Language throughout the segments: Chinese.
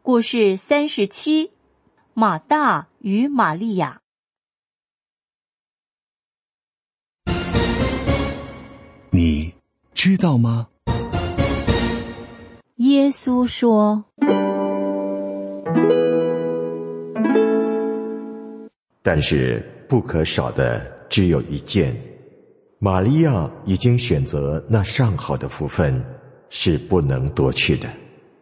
故事37，马大与玛利亚。 你知道吗？ 耶稣说， 但是不可少的只有一件，玛利亚已经选择那上好的福分，是不能夺去的。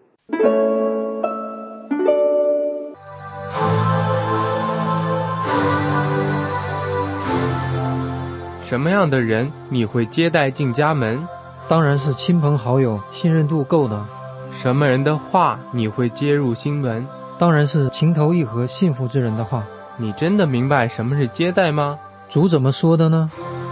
什么样的人你会接待进家门？ 当然是亲朋好友，信任度够的。 什么人的话你会接入心门？ 当然是情投意合、幸福之人的话。 你真的明白什么是接待吗？ 主怎么说的呢？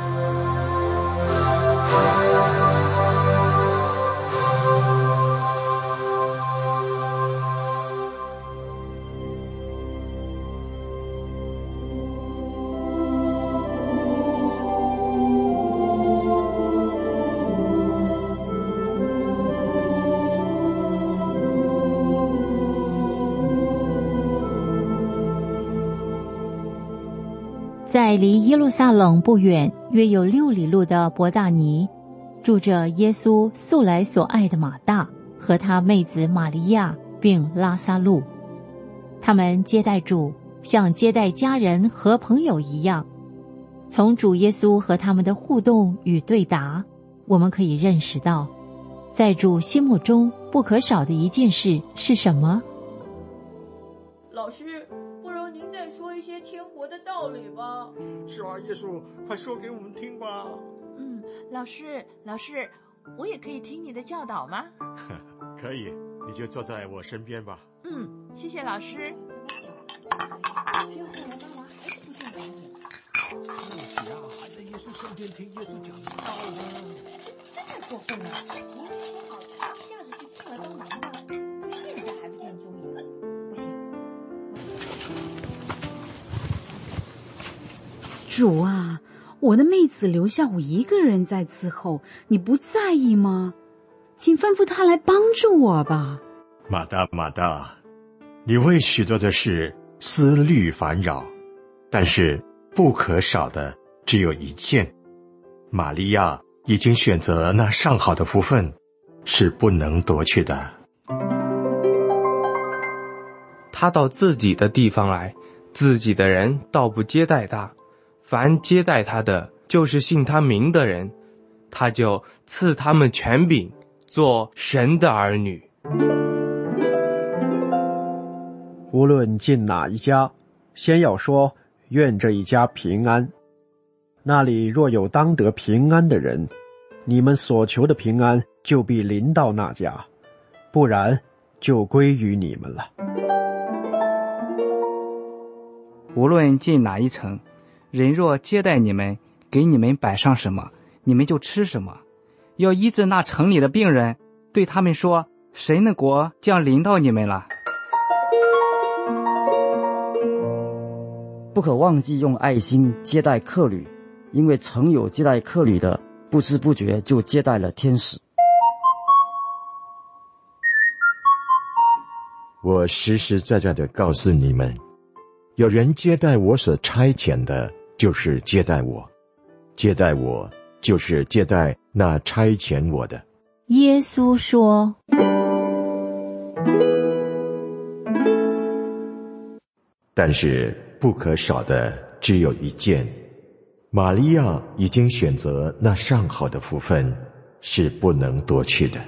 在离耶路撒冷不远，约有6里路的伯大尼，住着耶稣素来所爱的马大和他妹子玛利亚，并拉撒路。他们接待主，像接待家人和朋友一样。从主耶稣和他们的互动与对答，我们可以认识到，在主心目中不可少的一件事是什么？ 老师，不如您再说一些天国的道理吧。 是啊，耶稣，快说给我们听吧。 老师，我也可以听你的教导吗？ 可以，你就坐在我身边吧。 谢谢老师。 学会了妈妈还是不见长进。 自己还在耶稣身边听耶稣讲道呢。 太过分了！明明说好他一下子就进来帮忙的，现在还不见踪影。不行。 主啊，我的妹子留下我一个人在伺候，你不在意吗？请吩咐她来帮助我吧。 马大，你为许多的事思虑烦扰，但是不可少的只有一件，玛利亚已经选择那上好的福分，是不能夺去的。 他到自己的地方来，自己的人倒不接待他，凡接待他的，就是信他名的人，他就赐他们权柄，做神的儿女。 无论进哪一家，先要说愿这一家平安。那里若有当得平安的人，你们所求的平安就必临到那家，不然就归于你们了。 无论进哪一城，人若接待你们，给你们摆上什么，你们就吃什么。要医治那城里的病人，对他们说，神的国将临到你们了。 不可忘记用爱心接待客旅，因为曾有接待客旅的，不知不觉就接待了天使。 我实实在在地告诉你们，有人接待我所差遣的，就是接待我；接待我，就是接待那差遣我的。 耶稣说， 但是不可少的只有一件，玛利亚已经选择那上好的福分，是不能夺去的。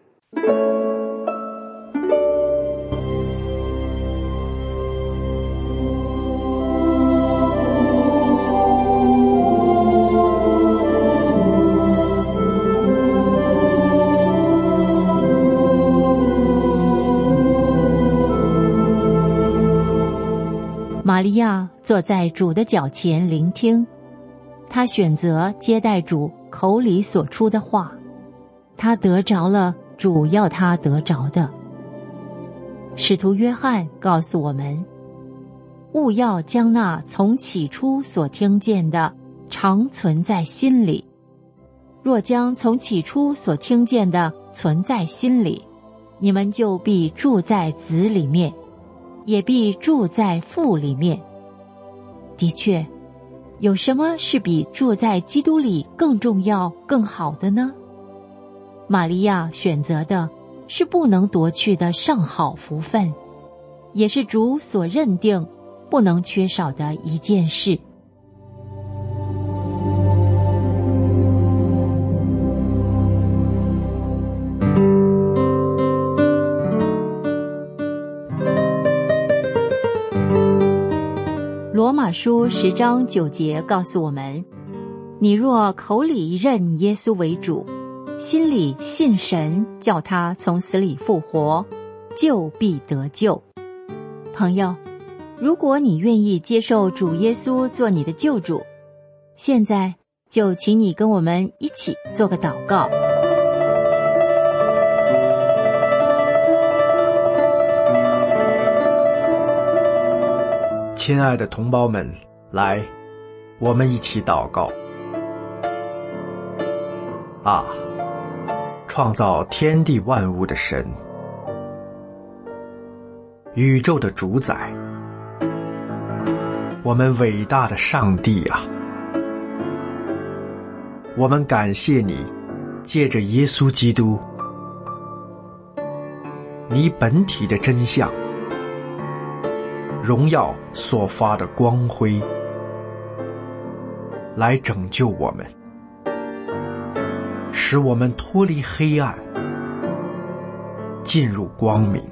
玛利亚坐在主的脚前聆听，她选择接待主口里所出的话，她得着了主要她得着的。使徒约翰告诉我们，务要将那从起初所听见的常存在心里。若将从起初所听见的存在心里， 你们就必住在子里面，也必住在父里面。的确，有什么是比住在基督里更重要、更好的呢？玛利亚选择的是不能夺去的上好福分，也是主所认定不能缺少的一件事。罗马书10章9节告诉我们，你若口里认耶稣为主，心里信神叫他从死里复活，就必得救。朋友，如果你愿意接受主耶稣做你的救主，现在就请你跟我们一起做个祷告。 亲爱的同胞们，来，我们一起祷告。啊，创造天地万物的神，宇宙的主宰，我们伟大的上帝啊，我们感谢你，借着耶稣基督，你本体的真相，荣耀所发的光辉，来拯救我们，使我们脱离黑暗，进入光明。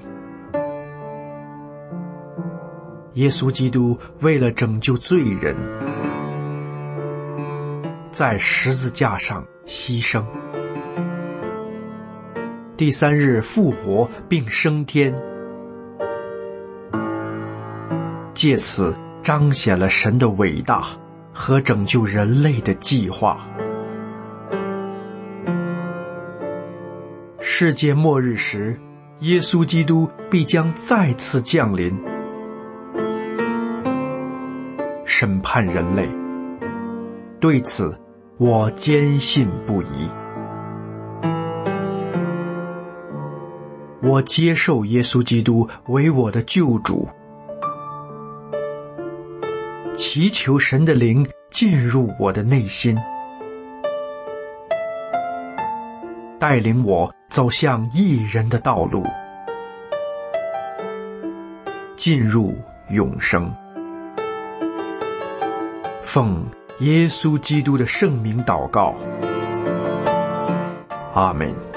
耶稣基督为了拯救罪人，在十字架上牺牲，第3日复活并升天，借此彰显了神的伟大和拯救人类的计划。世界末日时，耶稣基督必将再次降临，审判人类。对此，我坚信不疑。我接受耶稣基督为我的救主，祈求神的灵进入我的内心，带领我走向义人的道路，进入永生。奉耶稣基督的圣名祷告，阿们。